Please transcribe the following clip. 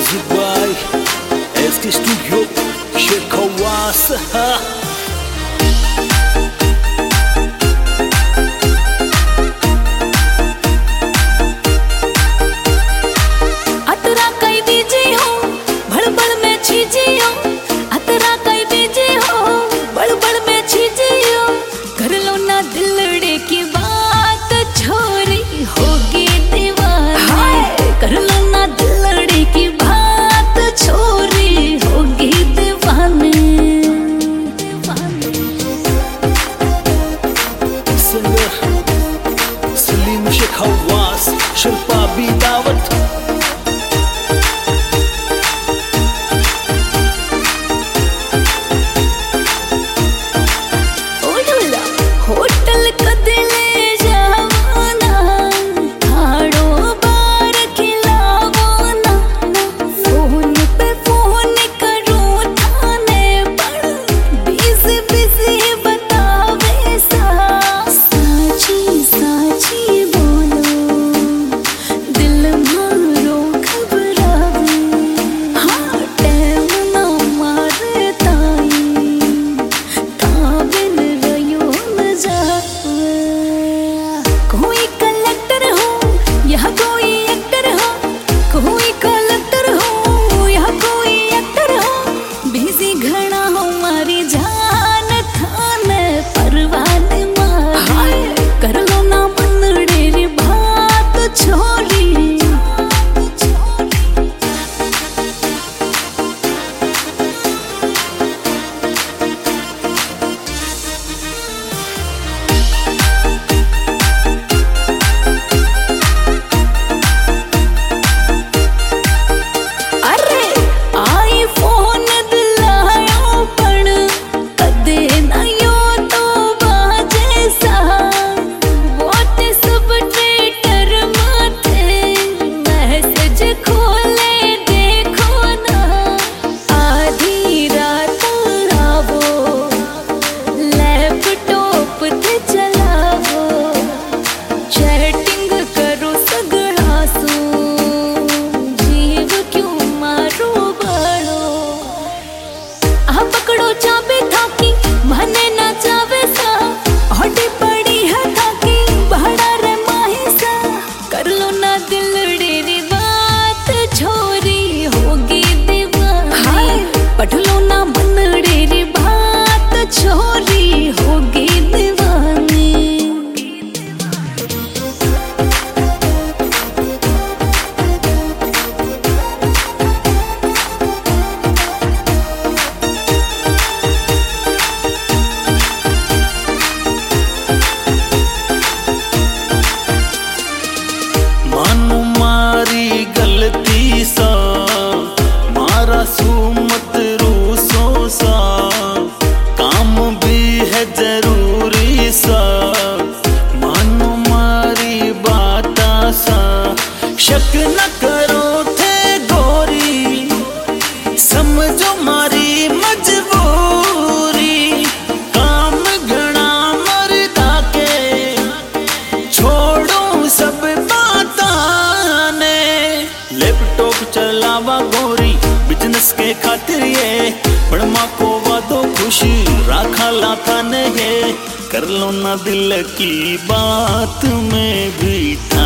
Music by ST Studio Shekawasa. Salim Shekhawas Shilpa बी दावत शक न करो थे गोरी, समझो मारी मजबूरी। काम घना मरदा के छोड़ो सब बातां ने। लैपटॉप चलावा गोरी बिजनेस के खातिर ये, पण मां को वादो खुशी राखा लाथा ने ये। कर लो ना दिल की बात में भी